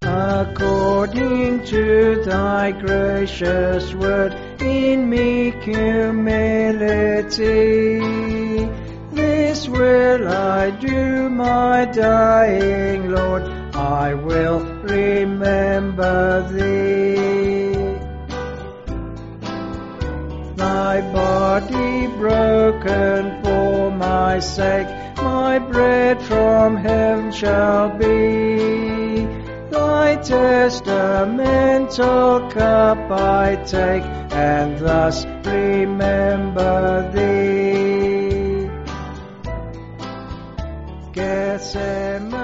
According to thy gracious word, in meek humility, this will I do, my dying Lord, I will remember thee. Thy body broken for my sake, my bread from heaven shall be. Thy testamental cup I take, and thus remember thee. Gethsemane.